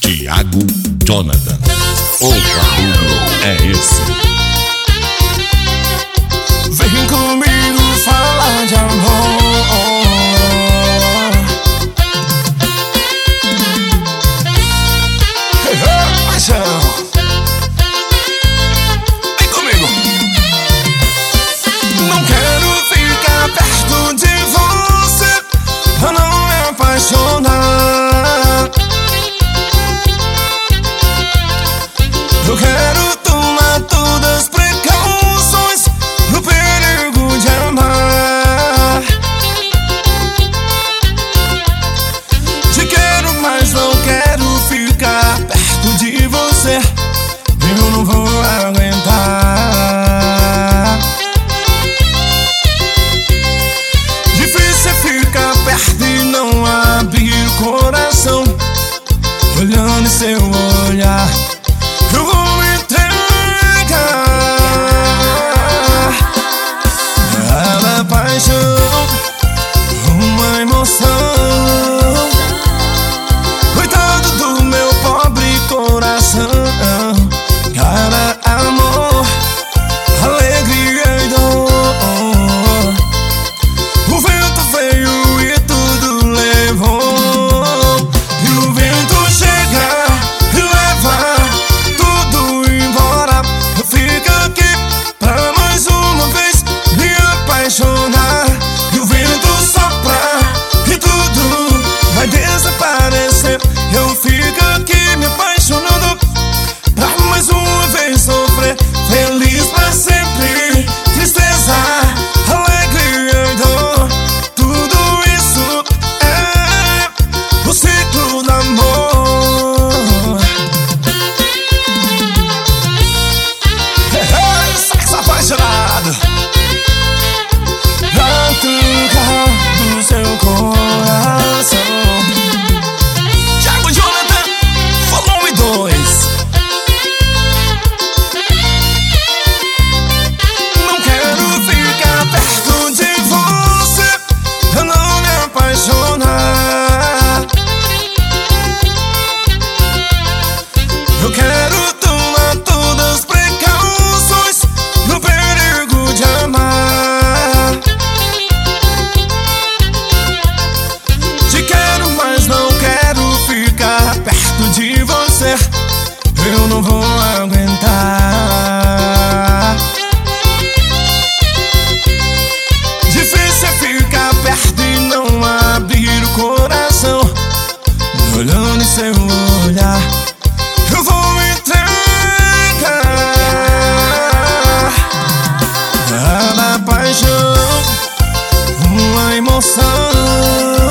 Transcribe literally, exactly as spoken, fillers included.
Thiago Jonathan. O barulho é esse. Vem comigo falar de amor. Hey, hey, paixão. Vem comigo. Não quero ficar perto de você pra não me apaixonar. Eu quero tomar todas as precauções no perigo de amar. Te quero, mas não quero ficar perto de você. Eu não vou aguentar. Difícil é ficar perto e não abrir o coração. Olhando seu olhar, eu vou me entregar. Cada paixão, uma emoção. Coitado do meu pobre coração. Cada amor, alegria e dor. O vento veio e tudo levou. E o vento chega e leva tudo embora. Eu fico aqui pra mais uma vez me apaixonar. E o vento sopra e tudo vai desaparecer. Eu fico aqui me apaixonando pra mais uma vez sofrer. Feliz pra sempre, tristeza, alegria e dor. Tudo isso é o ciclo do amor. Sexo apaixonado pra tocar do seu coração. Thiago Jonathan, volume dois. Não quero ficar perto de você pra não me apaixonar. Eu quero tomar todas as precauções no perigo de amar. Te quero, mas não quero ficar perto de você. Eu não vou aguentar. Difícil é ficar perto e não abrir o coração. Olhando em seu olhar, eu vou me entregar. Cada paixão, uma emoção.